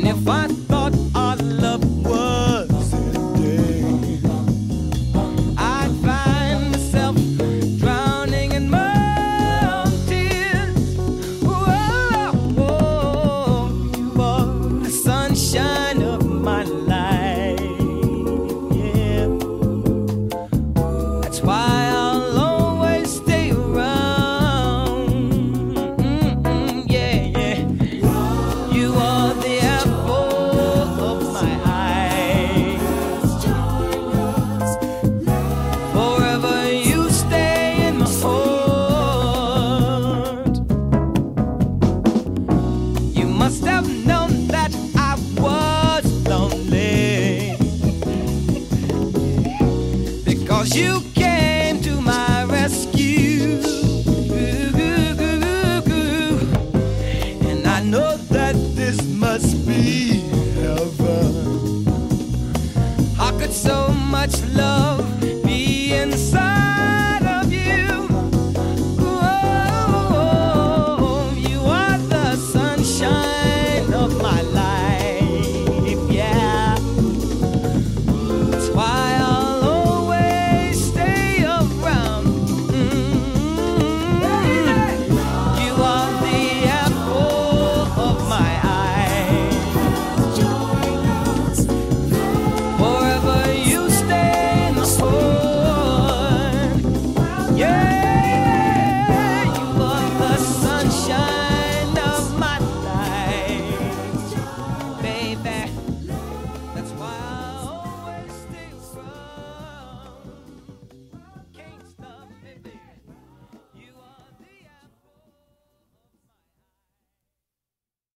If I thought our love was ending, I'd find myself drowning in my own tears. Whoa, whoa, you are the sunshine of my life. Yeah, that's why I'll always stay around. Yeah, yeah. You are the apple of my eye. Forever you stay in my heart. You must have known that I was lonely, because you